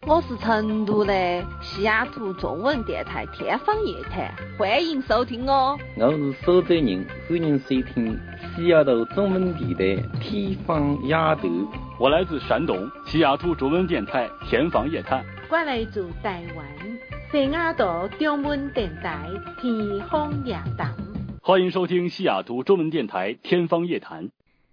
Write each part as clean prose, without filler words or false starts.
我是成都的西雅图中文电台天方夜谭，欢迎收听哦。 我是苏州人，欢迎收听西雅图中文电台天方夜谭。 我来自山东西雅图中文电台天方夜谭。 我来自台湾西雅图中文电台天方夜谭。 欢迎收听西雅图中文电台天方夜谭。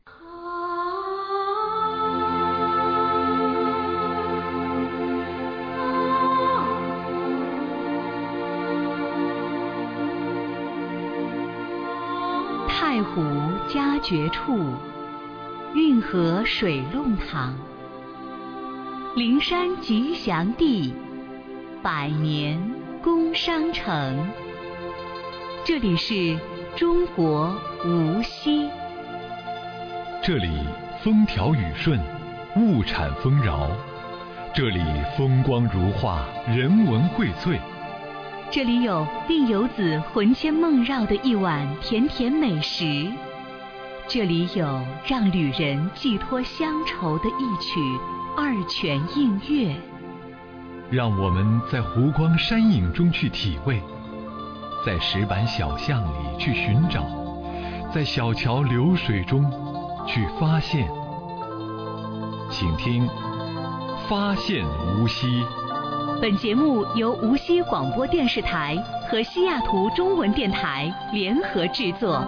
太湖佳绝处，运河水弄堂，灵山吉祥地，百年工商城。这里是中国无锡。 这里风调雨顺，物产丰饶，这里风光如画，人文荟萃。 这里有令游子魂牵梦绕的一碗甜甜美食，这里有让旅人寄托乡愁的一曲二泉映月。 让我们在湖光山影中去体味，在石板小巷里去寻找，在小桥流水中去发现。请听《发现无锡》。 本节目由无锡广播电视台和西雅图中文电台联合制作。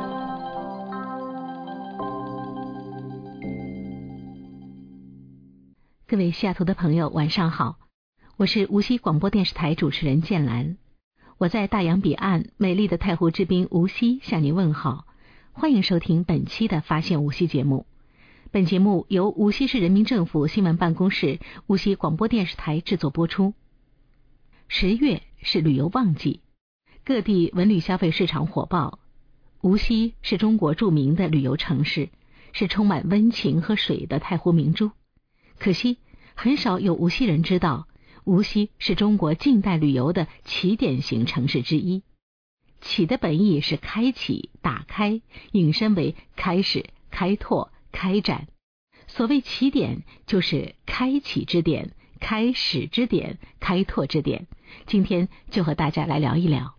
各位西雅图的朋友，晚上好，我是无锡广播电视台主持人建兰。我在大洋彼岸美丽的太湖之滨无锡向您问好，欢迎收听本期的《发现无锡》节目。本节目由无锡市人民政府新闻办公室、无锡广播电视台制作播出。10月是旅游旺季，各地文旅消费市场火爆。无锡是中国著名的旅游城市，是充满温情和水的太湖明珠。可惜很少有无锡人知道，无锡是中国近代旅游的起点型城市之一。起的本意是开启、打开，引申为开始、开拓、开展。所谓起点，就是开启之点、开始之点、开拓之点。今天就和大家来聊一聊。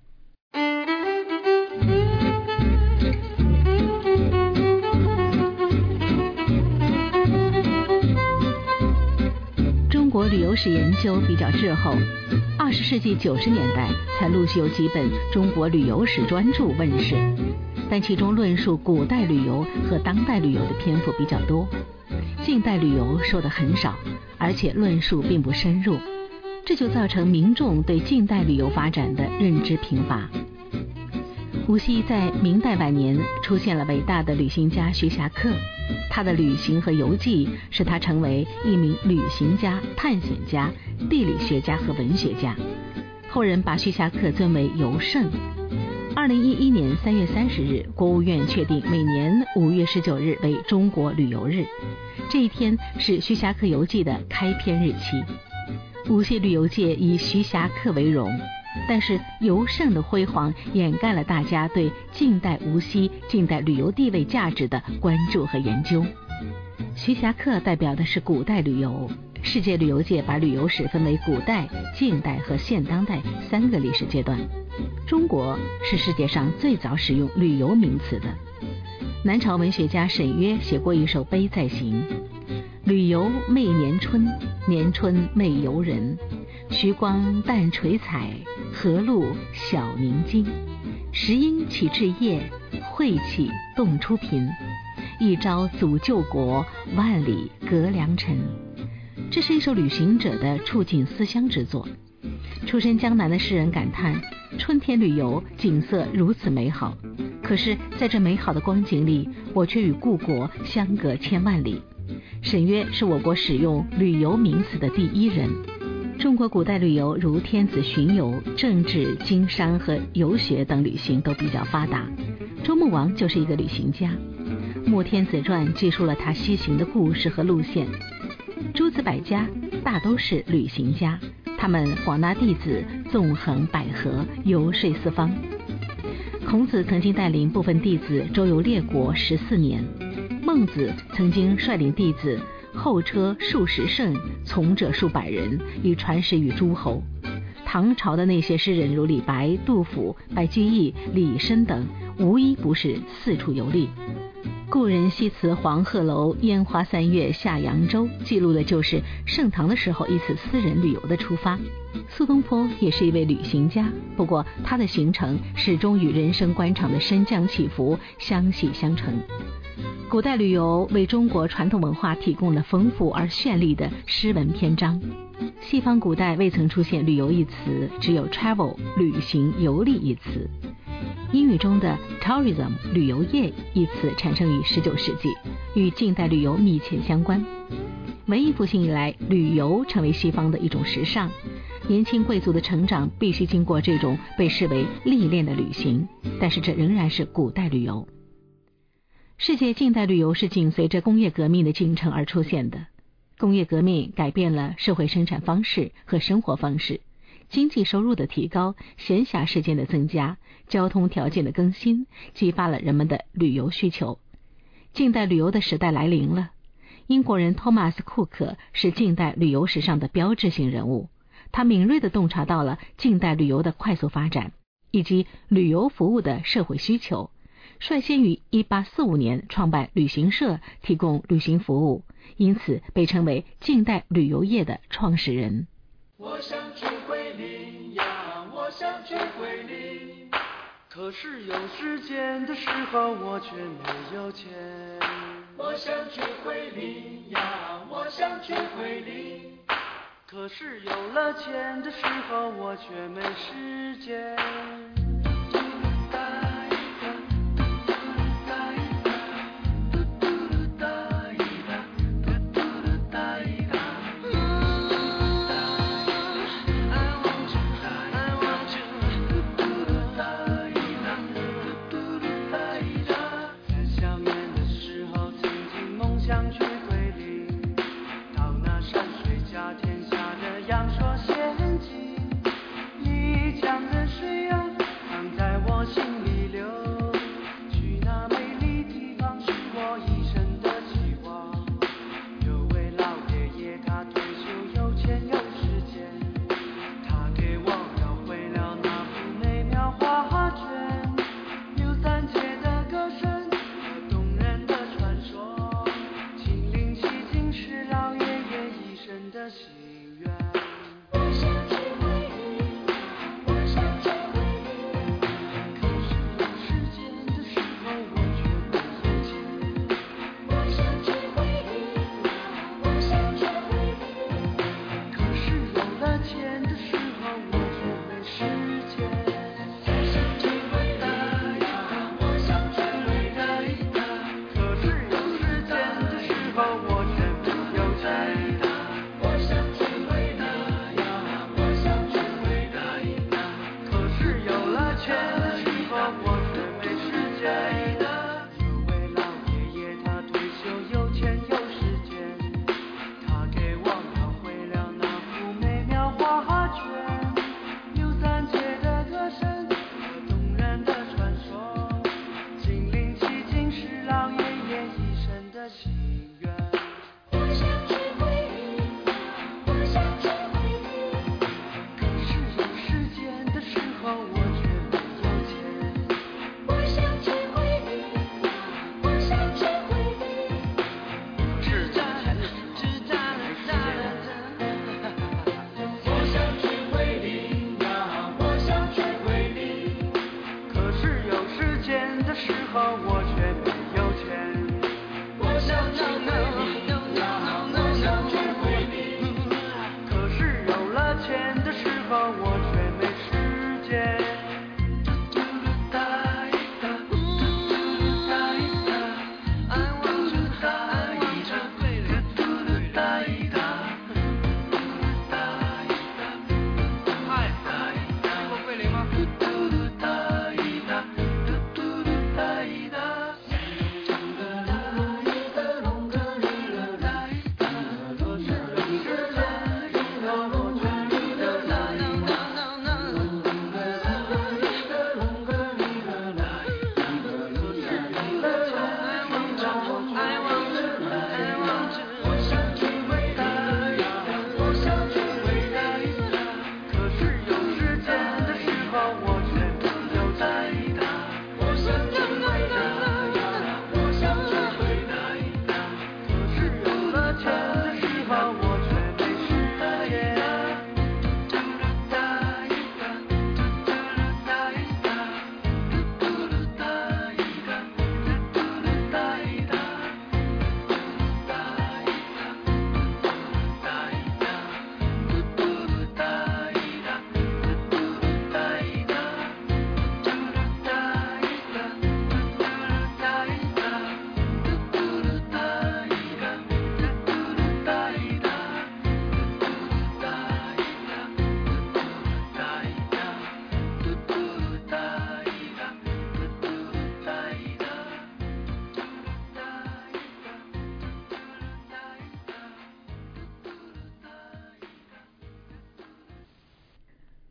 中国旅游史研究比较滞后，20世纪90年代才陆续有几本中国旅游史专著问世，但其中论述古代旅游和当代旅游的篇幅比较多，近代旅游说得很少，而且论述并不深入，这就造成民众对近代旅游发展的认知贫乏。无锡在明代晚年出现了伟大的旅行家徐霞客，他的旅行和游记使他成为一名旅行家、探险家、地理学家和文学家。后人把徐霞客尊为游圣。2011年3月30日，国务院确定每年5月19日为中国旅游日，这一天是徐霞客游记的开篇日期。无锡旅游界以徐霞客为荣，但是游圣的辉煌掩盖了大家对近代无锡、近代旅游地位价值的关注和研究。徐霞客代表的是古代旅游，世界旅游界把旅游史分为古代、近代和现当代3个历史阶段。中国是世界上最早使用旅游名词的。南朝文学家沈约写过一首《悲在行》：旅游媚年春，年春媚游人。徐光淡垂彩，河路晓明津。石英起至夜，晦气动出频。一朝祖救国，万里隔良辰。这是一首旅行者的触景思乡之作。出身江南的诗人感叹，春天旅游景色如此美好，可是在这美好的光景里，我却与故国相隔千万里。沈约是我国使用旅游名词的第一人。中国古代旅游如天子巡游、政治、经商和游学等旅行都比较发达。周穆王就是一个旅行家，《穆天子传》记述了他西行的故事和路线。诸子百家大都是旅行家，他们广纳弟子，纵横捭阖，游说四方。孔子曾经带领部分弟子周游列国14年，孟子曾经率领弟子后车数十乘，从者数百人，以传始于诸侯。唐朝的那些诗人如李白、杜甫、白居易、李绅等，无一不是四处游历。故人西辞黄鹤楼，烟花三月下扬州，记录的就是盛唐的时候一次私人旅游的出发。苏东坡也是一位旅行家，不过他的行程始终与人生官场的升降起伏相系相成。古代旅游为中国传统文化提供了丰富而绚丽的诗文篇章。西方古代未曾出现旅游一词，只有 travel 旅行游历一词。英语中的 tourism 旅游业一词产生于19世纪，与近代旅游密切相关。文艺复兴以来，旅游成为西方的一种时尚，年轻贵族的成长必须经过这种被视为历练的旅行，但是这仍然是古代旅游。世界近代旅游是紧随着工业革命的进程而出现的。工业革命改变了社会生产方式和生活方式，经济收入的提高，闲暇时间的增加，交通条件的更新，激发了人们的旅游需求。近代旅游的时代来临了。英国人托马斯·库克是近代旅游史上的标志性人物，他敏锐地洞察到了近代旅游的快速发展以及旅游服务的社会需求，率先于1845年创办旅行社，提供旅行服务，因此被称为近代旅游业的创始人。 我想去桂林呀，我想去桂林，可是有时间的时候我却没有钱。我想去桂林呀，我想去桂林，可是有了钱的时候我却没时间。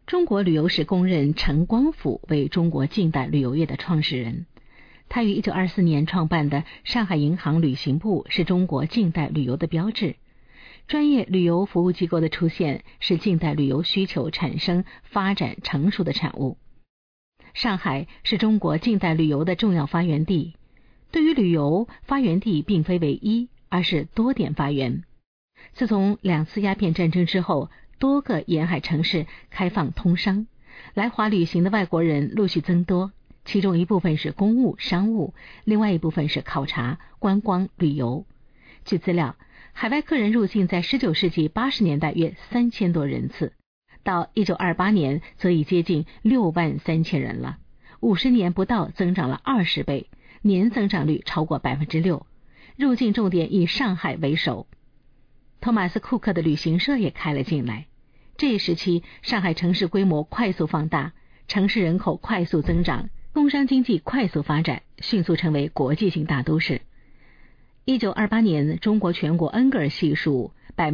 中国旅游史公认陈光甫为中国近代旅游业的创始人。他于1924年创办的上海银行旅行部是中国近代旅游的标志。专业旅游服务机构的出现是近代旅游需求产生、发展成熟的产物。上海是中国近代旅游的重要发源地。对于旅游，发源地并非唯一，而是多点发源。自从2次鸦片战争之后，多个沿海城市开放通商，来华旅行的外国人陆续增多，其中一部分是公务、商务，另外一部分是考察、观光、旅游。据资料，海外客人入境在19世纪80年代约3000多人次，到1928年则已接近63000人了，50年不到增长了20倍，年增长率超过 6%， 入境重点以上海为首。托马斯·库克的旅行社也开了进来。这一时期，上海城市规模快速放大，城市人口快速增长，工商经济快速发展，迅速成为国际性大都市。1928年，中国全国恩格尔系数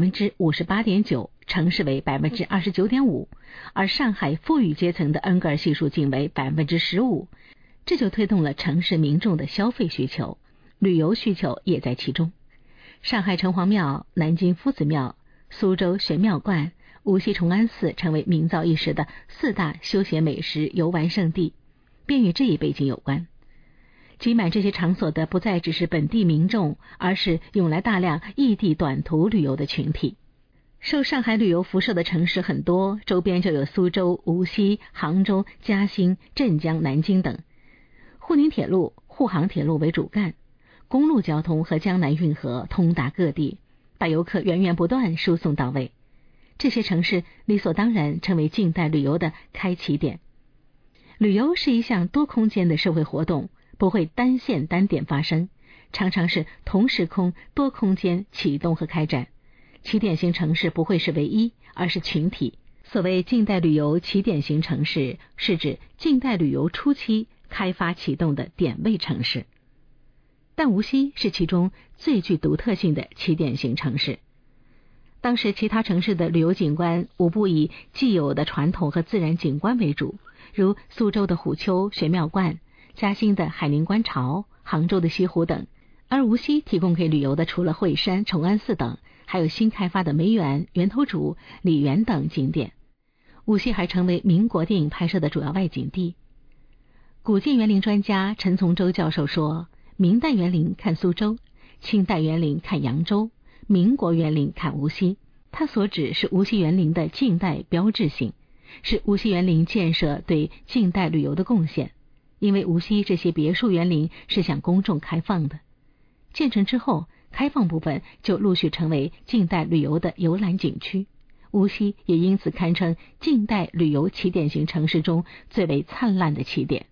58.9%， 城市为 29.5%， 而上海富裕阶层的恩格尔系数仅为 15%， 这就推动了城市民众的消费需求，旅游需求也在其中。上海城隍庙、南京夫子庙、苏州玄妙观、无锡崇安寺成为名噪一时的4大休闲美食游玩胜地，便与这一背景有关。挤满这些场所的不再只是本地民众，而是涌来大量异地短途旅游的群体。受上海旅游辐射的城市很多，周边就有苏州、无锡、杭州、嘉兴、镇江、南京等。沪宁铁路、沪杭铁路为主干，公路交通和江南运河通达各地，把游客源源不断输送到位。这些城市理所当然成为近代旅游的开启点。旅游是一项多空间的社会活动，不会单线单点发生，常常是同时空多空间启动和开展。起点型城市不会是唯一，而是群体。所谓近代旅游起点型城市，是指近代旅游初期开发启动的点位城市。但无锡是其中最具独特性的起点型城市。当时其他城市的旅游景观无不以既有的传统和自然景观为主，如苏州的虎丘、玄妙观，嘉兴的海宁观潮，杭州的西湖等。而无锡提供给旅游的除了惠山、崇安寺等，还有新开发的梅园、源头渚、李园等景点。无锡还成为民国电影拍摄的主要外景地。古建园林专家陈从周教授说，明代园林看苏州，清代园林看扬州，民国园林看无锡。他所指是无锡园林的近代标志性，是无锡园林建设对近代旅游的贡献。因为无锡这些别墅园林是向公众开放的，建成之后，开放部分就陆续成为近代旅游的游览景区。无锡也因此堪称近代旅游起点型城市中最为灿烂的起点。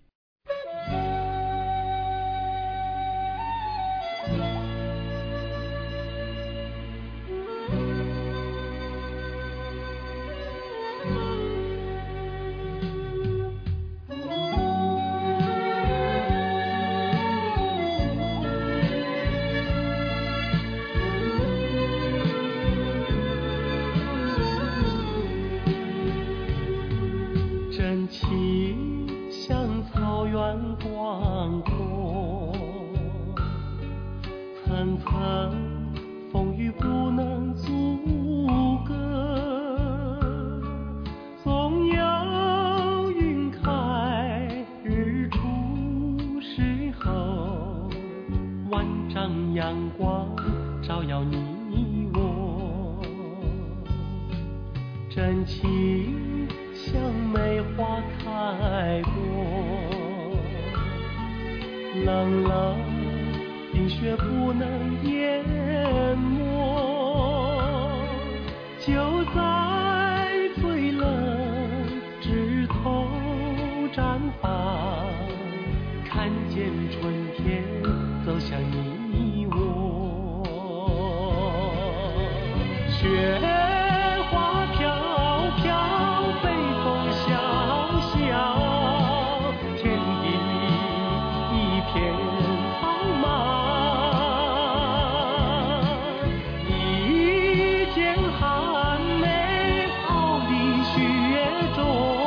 真情像草原广阔，层层风雨不能阻隔，总有云开日出时候，万丈阳光照耀你我，真情像梅花开过，冷冷冰雪不能淹没，就在最冷枝头绽放，看见春天走向你我，雪花飘飘，北风萧萧，天地一片苍茫，一剪寒梅傲立雪中，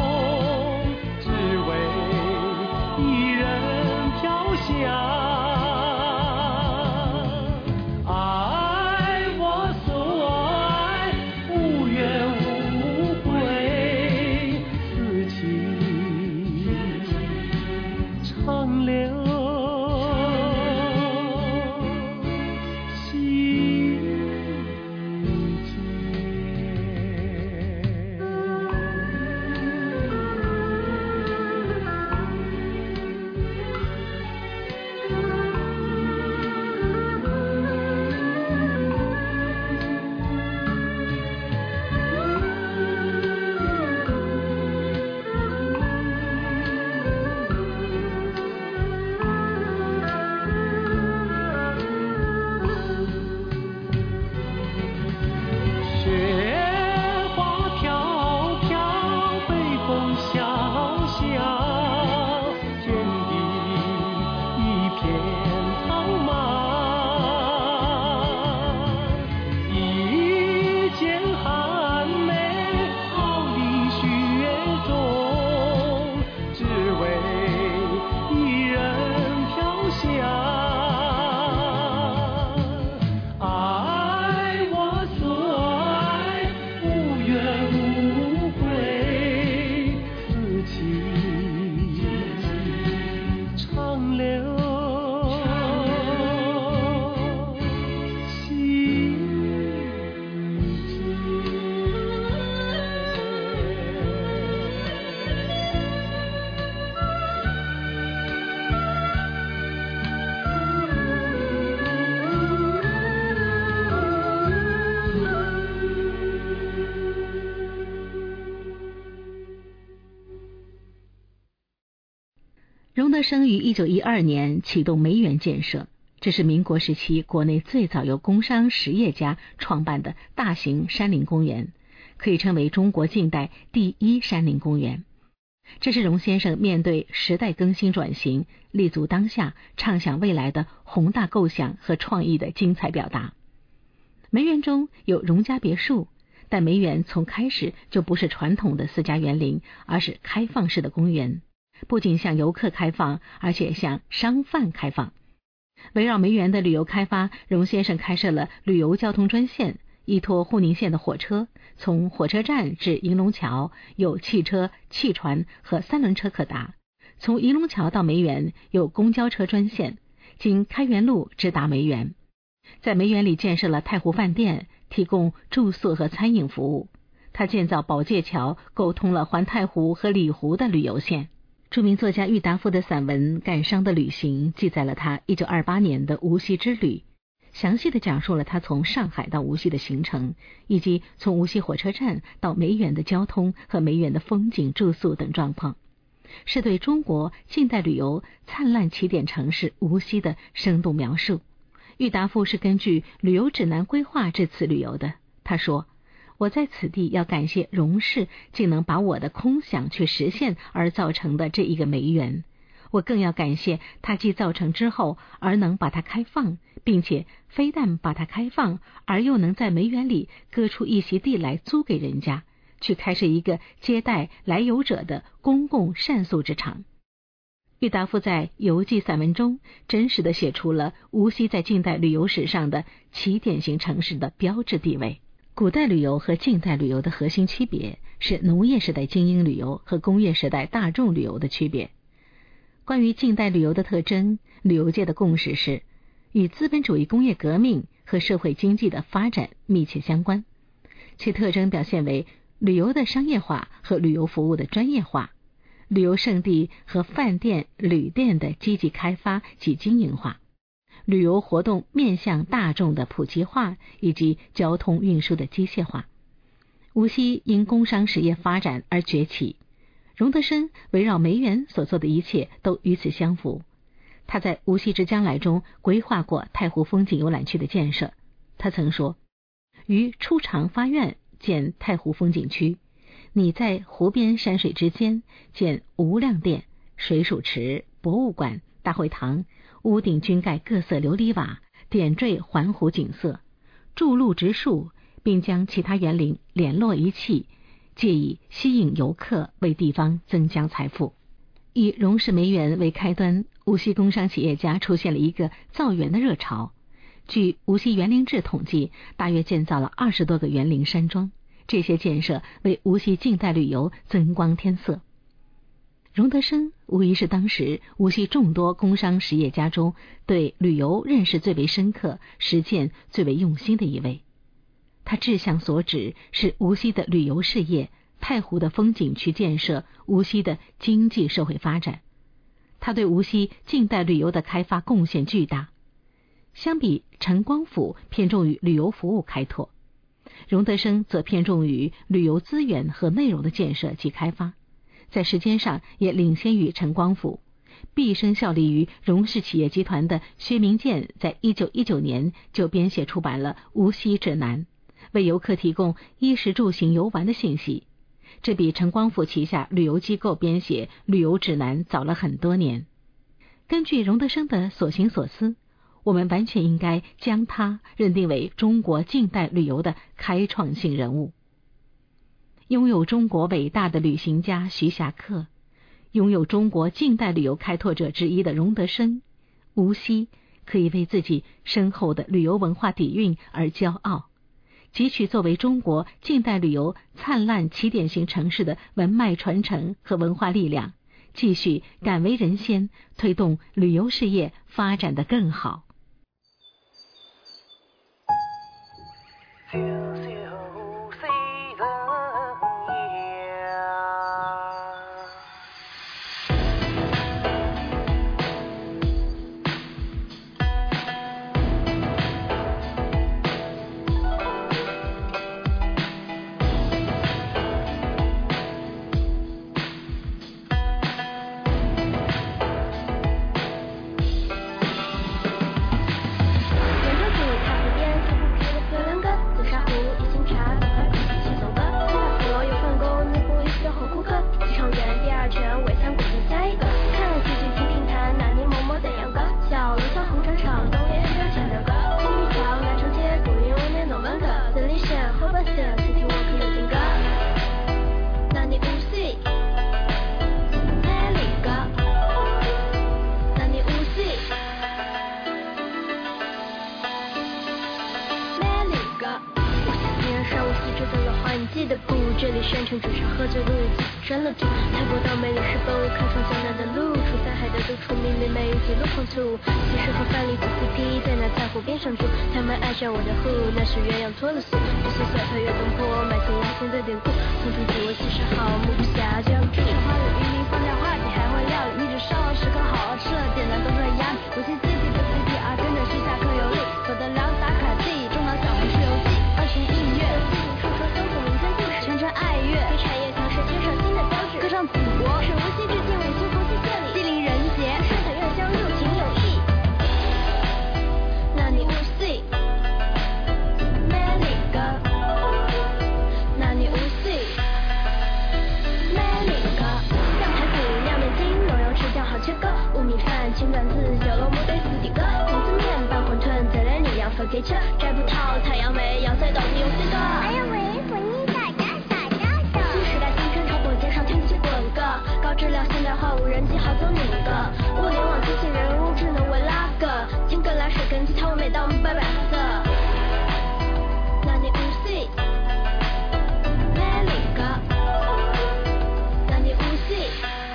荣德生于1912年启动梅园建设，这是民国时期国内最早由工商实业家创办的大型山林公园，可以称为中国近代第一山林公园。这是荣先生面对时代更新转型、立足当下、畅想未来的宏大构想和创意的精彩表达。梅园中有荣家别墅，但梅园从开始就不是传统的私家园林，而是开放式的公园，不仅向游客开放，而且向商贩开放。围绕梅园的旅游开发，荣先生开设了旅游交通专线，依托沪宁线的火车，从火车站至银龙桥有汽车、汽船和三轮车可达；从银龙桥到梅园有公交车专线，经开元路直达梅园。在梅园里建设了太湖饭店，提供住宿和餐饮服务。他建造宝界桥，沟通了环太湖和里湖的旅游线。著名作家郁达夫的散文《感伤的旅行》记载了他1928年的无锡之旅，详细的讲述了他从上海到无锡的行程，以及从无锡火车站到梅园的交通和梅园的风景、住宿等状况，是对中国近代旅游灿烂起点城市无锡的生动描述。郁达夫是根据旅游指南规划这次旅游的。他说，我在此地要感谢荣氏竟能把我的空想去实现而造成的这一个梅园，我更要感谢它既造成之后而能把它开放，并且非但把它开放，而又能在梅园里割出一席地来租给人家，去开设一个接待来游者的公共善宿之场。郁达夫在游记散文中真实地写出了无锡在近代旅游史上的起点型城市的标志地位。古代旅游和近代旅游的核心区别是农业时代精英旅游和工业时代大众旅游的区别。关于近代旅游的特征，旅游界的共识是与资本主义工业革命和社会经济的发展密切相关，其特征表现为旅游的商业化和旅游服务的专业化，旅游胜地和饭店、旅店的积极开发及经营化，旅游活动面向大众的普及化，以及交通运输的机械化。无锡因工商实业发展而崛起，荣德生围绕梅园所做的一切都与此相符。他在《无锡之将来》中规划过太湖风景游览区的建设。他曾说，于初尝发愿建太湖风景区，你在湖边山水之间建无量殿、水属池、博物馆、大会堂，屋顶均盖各色琉璃瓦，点缀环湖景色，筑路植树，并将其他园林联络一气，借以吸引游客，为地方增加财富。以荣氏梅园为开端，无锡工商企业家出现了一个造园的热潮。据《无锡园林志》统计，大约建造了20多个园林山庄，这些建设为无锡近代旅游增光添色。荣德生无疑是当时无锡众多工商实业家中对旅游认识最为深刻、实践最为用心的一位。他志向所指是无锡的旅游事业、太湖的风景区建设、无锡的经济社会发展。他对无锡近代旅游的开发贡献巨大。相比陈光甫偏重于旅游服务开拓，荣德生则偏重于旅游资源和内容的建设及开发，在时间上也领先于陈光甫。毕生效力于荣氏企业集团的薛明建在1919年就编写出版了《无锡指南》，为游客提供衣食住行游玩的信息。这比陈光甫旗下旅游机构编写旅游指南早了很多年。根据荣德生的所行所思，我们完全应该将他认定为中国近代旅游的开创性人物。拥有中国伟大的旅行家徐霞客，拥有中国近代旅游开拓者之一的荣德生，无锡可以为自己深厚的旅游文化底蕴而骄傲，汲取作为中国近代旅游灿烂起点型城市的文脉传承和文化力量，继续敢为人先，推动旅游事业发展得更好。 桌上喝着路，自己专了注。泰国到美丽是本无开创江南的路，出塞海的都出名的美玉记录风土。其实和范蠡组 CP 在那菜湖边上住，他们爱上我的户，那是鸳鸯脱了俗。这些小腿越东坡，买前压线的典故，从中给我介绍好，目不暇将住。赏花有余力，放掉话题，还会料理，你只烧10颗好吃的点燃都会压力。我先自己的 CPR 跟着去下课有力，走得了打卡地，中岛小红书游记，2弦音乐，说说相同民间故事，全程爱乐，给产业尝试添上新的标志，歌唱祖国，是无锡致敬为新福气献礼，地灵人杰，上海院乡入情有意。那你无锡美丽歌，那你无锡美丽歌，酱排骨亮面筋，肉油吃酱好切割，乌米饭青段子，小萝卜对四底歌，黄丝面拌馄饨，再来你要分给吃，摘葡萄太阳美，要塞到底有谁个？哎呀喂，婚姻大家大家的，新时代新圈潮滚街上天气滚个，高质量现代化无人机好走拧个，物联网机器人物智能为拉个，青根来水根鸡头美到白白色。那你无锡美丽歌，那你无锡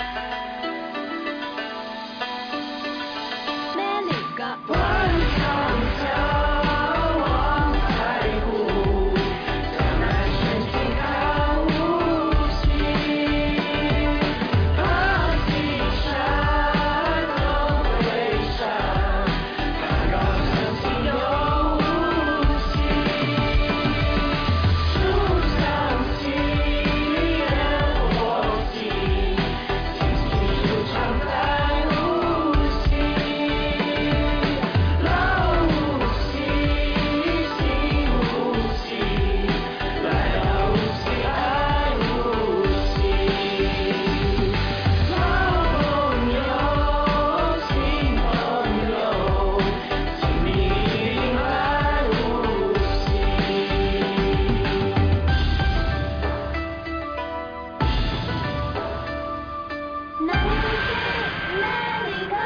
美丽歌。 万长江望太湖，江南神奇看无锡，爬西山登回山，看高山青有无锡，书香气，烟火气，琴棋书唱在无锡。老无锡，新无锡，来到无锡爱无锡。老朋友，新朋友，请你来无锡。 那你无锡美丽歌。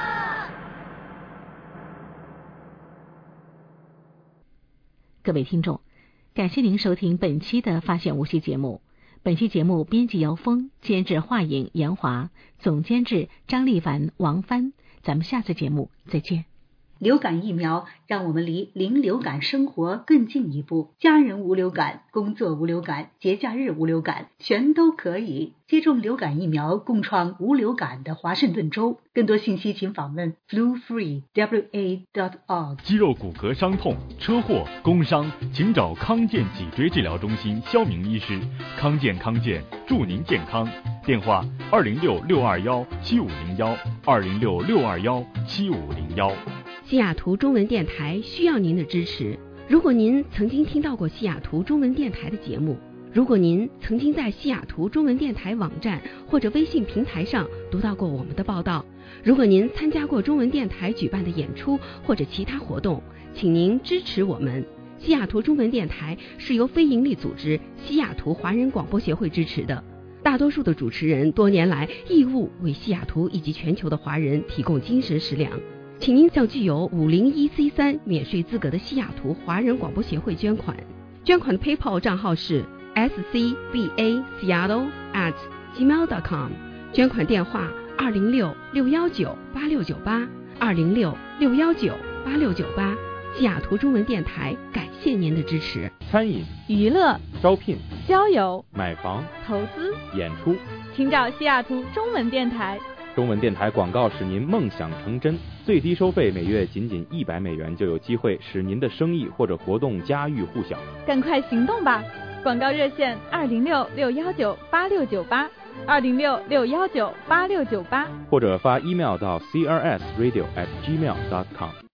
各位听众，感谢您收听本期的发现无锡节目。本期节目编辑姚峰，监制华影严华，总监制张丽凡、王帆。咱们下次节目再见。 流感疫苗让我们离零流感生活更近一步，家人无流感，工作无流感，节假日无流感，全都可以接种流感疫苗，共创无流感的华盛顿州。更多信息请访问 flufree.wa.org。 肌肉骨骼伤痛、车祸、工伤，请找康健脊椎治疗中心肖明医师。康健祝您健康。电话206-621-7501，206-621-7501。 西雅图中文电台需要您的支持。如果您曾经听到过西雅图中文电台的节目，如果您曾经在西雅图中文电台网站或者微信平台上读到过我们的报道，如果您参加过中文电台举办的演出或者其他活动，请您支持我们。西雅图中文电台是由非营利组织西雅图华人广播协会支持的，大多数的主持人多年来义务为西雅图以及全球的华人提供精神食粮。请您向具有501C3免税资格的西雅图华人广播协会捐款。捐款的 PayPal 账号是 scbaseattle@gmail.com， 捐款电话206-619-8698 206-619-8698。西雅图中文电台感谢您的支持。 餐饮、 娱乐、 招聘、 交友、 买房、 投资、 演出， 请找西雅图中文电台。 中文电台广告使您梦想成真，最低收费每月仅$100就有机会使您的生意或者活动家喻户晓。 赶快行动吧！广告热线206-619-8698 206-619-8698， 或者发 email 到 crsradio@gmail.com。